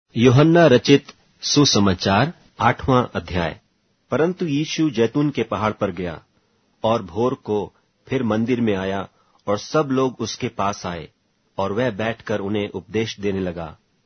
यूहन्ना रचित सुसमाचार 8वां अध्याय। परंतु यीशु जैतून के पहाड़ पर गया और भोर को फिर मंदिर में आया और सब लोग उसके पास आए और वह बैठकर उन्हें उपदेश देने लगा।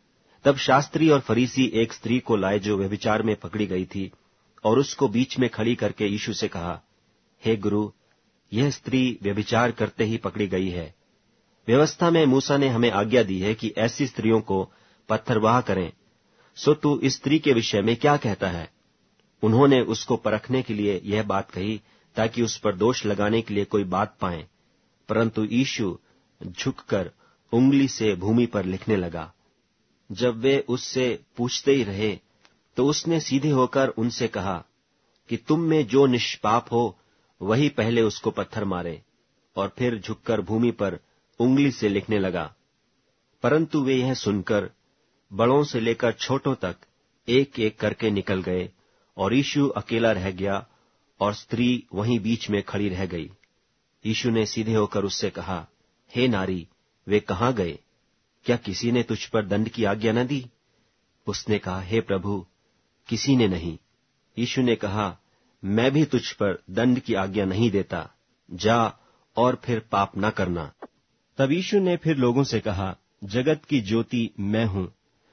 तब शास्त्री और फरीसी एक स्त्री को लाए जो व्यभिचार में पकड़ी गई थी और उसको बीच में खड़ी करके यीशु से कहा, हे गुरु, यह स्त्री व्यभिचार करते ही पकड़ी गई है। व्यवस्था में मूसा ने हमें आज्ञा दी है कि ऐसी स्त्रियों को पत्थरवाह करें। सो तू इस स्त्री के विषय में क्या कहता है? उन्होंने उसको परखने के लिए यह बात कही ताकि उस पर दोष लगाने के लिए कोई बात पाएं। परंतु यीशु झुककर उंगली से भूमि पर लिखने लगा। जब वे उससे पूछते ही रहे तो उसने सीधे होकर उनसे कहा कि तुम में जो निष्पाप हो वही पहले उसको पत्थर मारे। और फिर झुककर भूमि पर उंगली से लिखने लगा। परंतु वे यह सुनकर बड़ों से लेकर छोटों तक एक एक करके निकल गए और यीशु अकेला रह गया और स्त्री वहीं बीच में खड़ी रह गई। यीशु ने सीधे होकर उससे कहा, हे नारी, वे कहाँ गए? क्या किसी ने तुझ पर दंड की आज्ञा न दी? उसने कहा, हे प्रभु, किसी ने नहीं। यीशु ने कहा, मैं भी तुझ पर दंड की आज्ञा नहीं देता। जा और फिर पाप न करना। तब यीशु ने फिर लोगों से कहा, जगत की ज्योति मैं हूँ।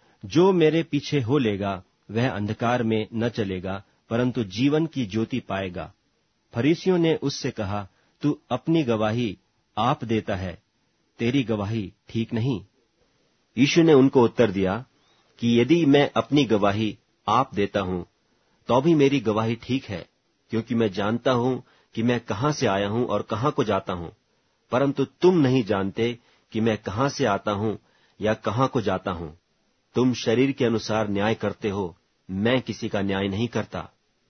जो मेरे पीछे हो लेगा वह अंधकार में न चलेगा परंतु जीवन की ज्योति पाएगा। फरीसियों ने उससे कहा, तू अपनी गवाही आप देता है, तेरी गवाही ठीक नहीं। यीशु ने उनको उत्तर दिया कि यदि मैं अपनी गवाही आप देता हूँ तो भी मेरी गवाही ठीक है, क्योंकि मैं जानता हूँ कि मैं कहाँ से आया हूँ और कहाँ को जाता हूँ। परंतु तुम नहीं जानते कि मैं कहाँ से आता हूँ या कहाँ को जाता हूँ। तुम शरीर के अनुसार न्याय करते हो, मैं किसी का न्याय नहीं करता।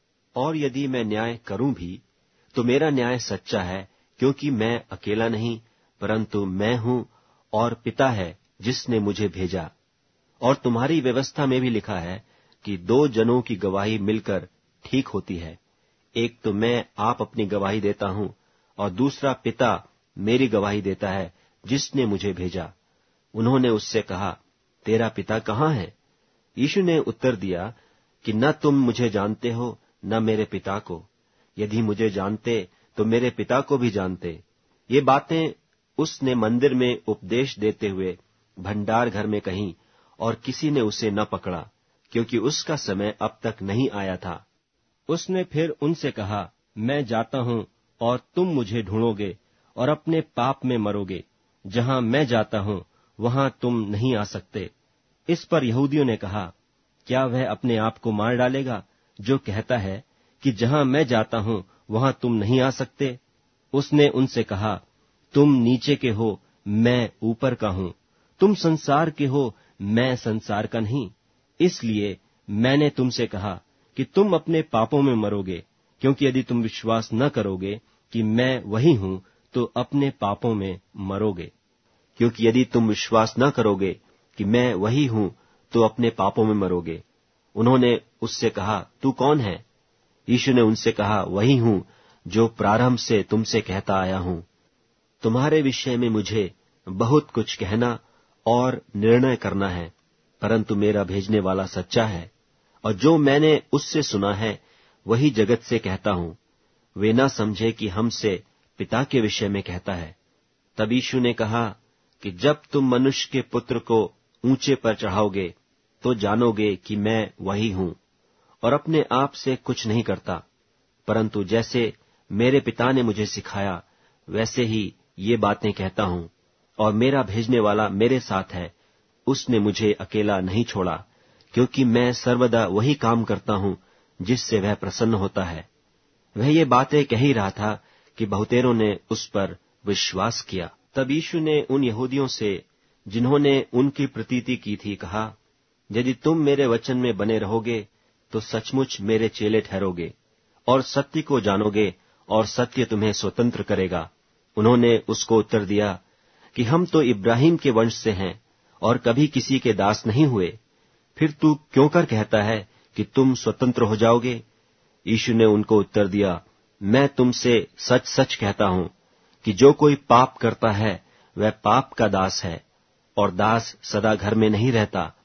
और यदि मैं न्याय करूं भी तो मेरा न्याय सच्चा है, क्योंकि मैं अकेला नहीं परंतु मैं हूं और पिता है जिसने मुझे भेजा। और तुम्हारी व्यवस्था में भी लिखा है कि 2 जनों की गवाही मिलकर ठीक होती है। एक तो मैं आप अपनी गवाही देता हूं और दूसरा पिता मेरी गवाही देता है जिसने मुझे भेजा। उन्होंने उससे कहा, तेरा पिता कहाँ है? यीशु ने उत्तर दिया कि न तुम मुझे जानते हो न मेरे पिता को। यदि मुझे जानते तो मेरे पिता को भी जानते। ये बातें उसने मंदिर में उपदेश देते हुए भंडार घर में कहीं और किसी ने उसे न पकड़ा, क्योंकि उसका समय अब तक नहीं आया था। उसने फिर उनसे कहा, मैं जाता हूँ और तुम मुझे ढूंढोगे और अपने पाप में मरोगे। जहाँ मैं जाता हूँ वहाँ तुम नहीं आ सकते। इस पर यहूदियों ने कहा, क्या वह अपने आप को मार डालेगा जो कहता है कि जहाँ मैं जाता हूँ वहाँ तुम नहीं आ सकते? उसने उनसे कहा, तुम नीचे के हो, मैं ऊपर का हूँ। तुम संसार के हो, मैं संसार का नहीं। इसलिए मैंने तुमसे कहा कि तुम अपने पापों में मरोगे, क्योंकि यदि तुम विश्वास न करोगे कि मैं वही हूँ तो अपने पापों में मरोगे। क्योंकि यदि तुम विश्वास न करोगे कि मैं वही हूं तो अपने पापों में मरोगे। उन्होंने उससे कहा, तू कौन है? यीशु ने उनसे कहा, वही हूं जो प्रारंभ से तुमसे कहता आया हूं। तुम्हारे विषय में मुझे बहुत कुछ कहना और निर्णय करना है, परंतु मेरा भेजने वाला सच्चा है और जो मैंने उससे सुना है वही जगत से कहता हूं। वे न समझे कि हमसे पिता के विषय में कहता है। तब यीशु ने कहा कि जब तुम मनुष्य के पुत्र को ऊंचे पर चढ़ाओगे तो जानोगे कि मैं वही हूं और अपने आप से कुछ नहीं करता, परंतु जैसे मेरे पिता ने मुझे सिखाया वैसे ही ये बातें कहता हूं। और मेरा भेजने वाला मेरे साथ है, उसने मुझे अकेला नहीं छोड़ा, क्योंकि मैं सर्वदा वही काम करता हूं जिससे वह प्रसन्न होता है। वह ये बातें कह ही रहा था कि बहुतेरों ने उस पर विश्वास किया। तब यीशु ने उन यहूदियों से जिन्होंने उनकी प्रतीति की थी कहा, यदि तुम मेरे वचन में बने रहोगे तो सचमुच मेरे चेले ठहरोगे और सत्य को जानोगे और सत्य तुम्हें स्वतंत्र करेगा। उन्होंने उसको उत्तर दिया कि हम तो इब्राहिम के वंश से हैं और कभी किसी के दास नहीं हुए। फिर तू क्यों कर कहता है कि तुम स्वतंत्र हो जाओगे? यीशु ने उनको उत्तर दिया, मैं तुमसे सच सच कहता हूं कि जो कोई पाप करता है वह पाप का दास है, और दास सदा घर में नहीं रहता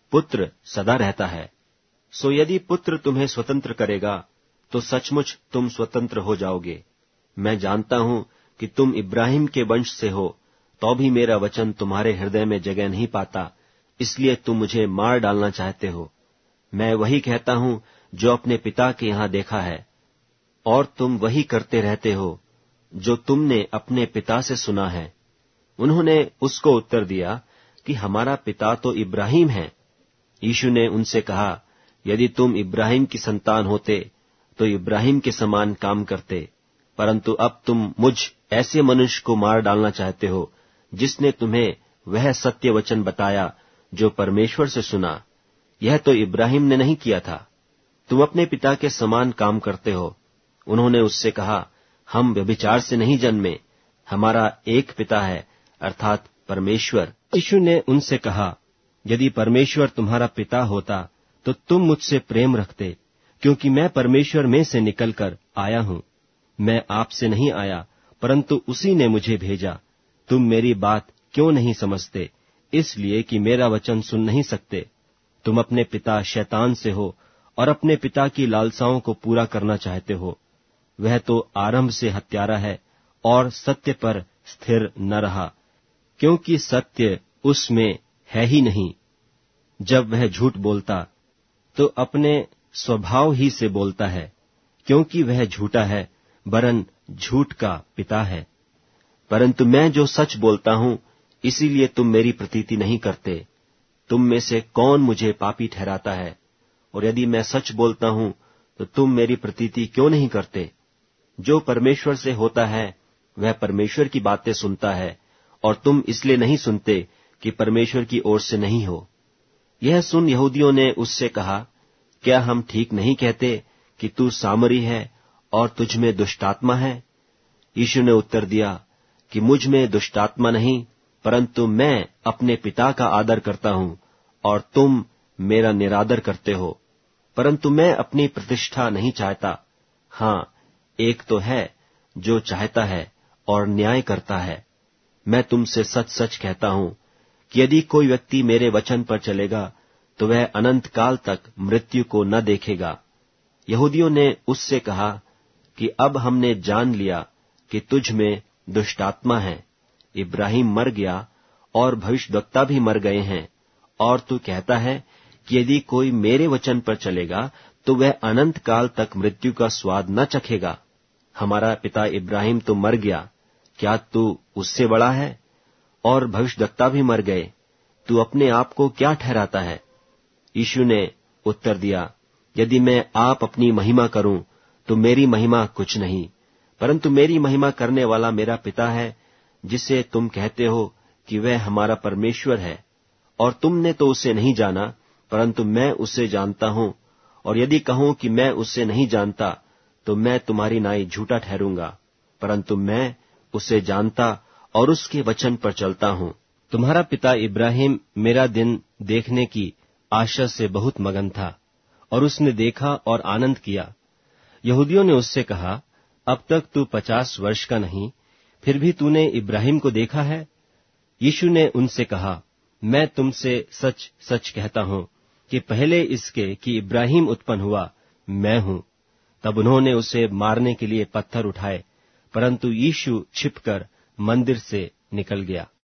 पुत्र सदा रहता है। सो यदि पुत्र तुम्हें स्वतंत्र करेगा तो सचमुच तुम स्वतंत्र हो जाओगे। मैं जानता हूं कि तुम इब्राहिम के वंश से हो, तो भी मेरा वचन तुम्हारे हृदय में जगह नहीं पाता, इसलिए तुम मुझे मार डालना चाहते हो। मैं वही कहता हूं जो अपने पिता के यहां देखा है, और तुम वही करते रहते हो जो तुमने अपने पिता से सुना है। उन्होंने उसको उत्तर दिया कि हमारा पिता तो इब्राहिम है। यीशु ने उनसे कहा, यदि तुम इब्राहिम की संतान होते तो इब्राहिम के समान काम करते, परंतु अब तुम मुझ ऐसे मनुष्य को मार डालना चाहते हो जिसने तुम्हें वह सत्य वचन बताया जो परमेश्वर से सुना। यह तो इब्राहिम ने नहीं किया था। तुम अपने पिता के समान काम करते हो। उन्होंने उससे कहा, हम व्यभिचार से नहीं जन्मे, हमारा एक पिता है, अर्थात परमेश्वर। यीशु ने उनसे कहा, यदि परमेश्वर तुम्हारा पिता होता तो तुम मुझसे प्रेम रखते, क्योंकि मैं परमेश्वर में से निकलकर आया हूं। मैं आपसे नहीं आया, परंतु उसी ने मुझे भेजा। तुम मेरी बात क्यों नहीं समझते? इसलिए कि मेरा वचन सुन नहीं सकते। तुम अपने पिता शैतान से हो और अपने पिता की लालसाओं को पूरा करना चाहते हो। वह तो आरंभ से हत्यारा है और सत्य पर स्थिर न रहा, क्योंकि सत्य उसमें है ही नहीं। जब वह झूठ बोलता तो अपने स्वभाव ही से बोलता है, क्योंकि वह झूठा है, वरन झूठ का पिता है। परंतु मैं जो सच बोलता हूं, इसीलिए तुम मेरी प्रतीति नहीं करते। तुम में से कौन मुझे पापी ठहराता है? और यदि मैं सच बोलता हूं तो तुम मेरी प्रतीति क्यों नहीं करते? जो परमेश्वर से होता है वह परमेश्वर की बातें सुनता है, और तुम इसलिए नहीं सुनते कि परमेश्वर की ओर से नहीं हो। यह सुन यहूदियों ने उससे कहा, क्या हम ठीक नहीं कहते कि तू सामरी है और तुझ में दुष्टात्मा है? यीशु ने उत्तर दिया कि मुझ में दुष्टात्मा नहीं, परंतु मैं अपने पिता का आदर करता हूं और तुम मेरा निरादर करते हो। परंतु मैं अपनी प्रतिष्ठा नहीं चाहता। हाँ, एक तो है जो चाहता है और न्याय करता है। मैं तुमसे सच सच कहता हूं कि यदि कोई व्यक्ति मेरे वचन पर चलेगा तो वह अनंत काल तक मृत्यु को न देखेगा। यहूदियों ने उससे कहा कि अब हमने जान लिया कि तुझ में दुष्टात्मा है। इब्राहिम मर गया और भविष्यद्वक्ता भी मर गए हैं, और तू कहता है कि यदि कोई मेरे वचन पर चलेगा तो वह अनंत काल तक मृत्यु का स्वाद न चखेगा। हमारा पिता इब्राहिम तो मर गया, क्या तू उससे बड़ा है? और भविष्यद्वक्ता भी मर गए, तू अपने आप को क्या ठहराता है? यीशु ने उत्तर दिया, यदि मैं आप अपनी महिमा करूं तो मेरी महिमा कुछ नहीं, परंतु मेरी महिमा करने वाला मेरा पिता है, जिसे तुम कहते हो कि वह हमारा परमेश्वर है। और तुमने तो उसे नहीं जाना, परंतु मैं उसे जानता हूं, और यदि कहूं कि मैं उसे नहीं जानता तो मैं तुम्हारी नाई झूठा ठहरूंगा। परंतु मैं उसे जानता और उसके वचन पर चलता हूं। तुम्हारा पिता इब्राहिम मेरा दिन देखने की आशा से बहुत मगन था, और उसने देखा और आनंद किया। यहूदियों ने उससे कहा, अब तक तू 50 वर्ष का नहीं, फिर भी तूने इब्राहिम को देखा है? यीशु ने उनसे कहा, मैं तुमसे सच सच कहता हूं कि पहले इसके कि इब्राहिम उत्पन्न हुआ, मैं हूं। तब उन्होंने उसे मारने के लिए पत्थर उठाए, परंतु यीशु छिपकर मंदिर से निकल गया।